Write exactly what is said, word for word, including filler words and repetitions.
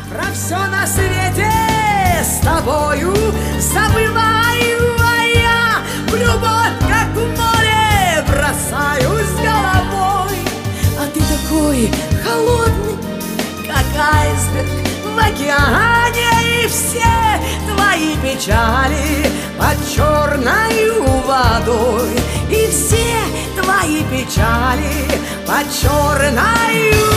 Про все на свете с тобою забываю, а я в любовь, как в море, бросаюсь головой. А ты такой холодный, как айсберг в океане, и все твои печали под черною водой, и все твои печали под черною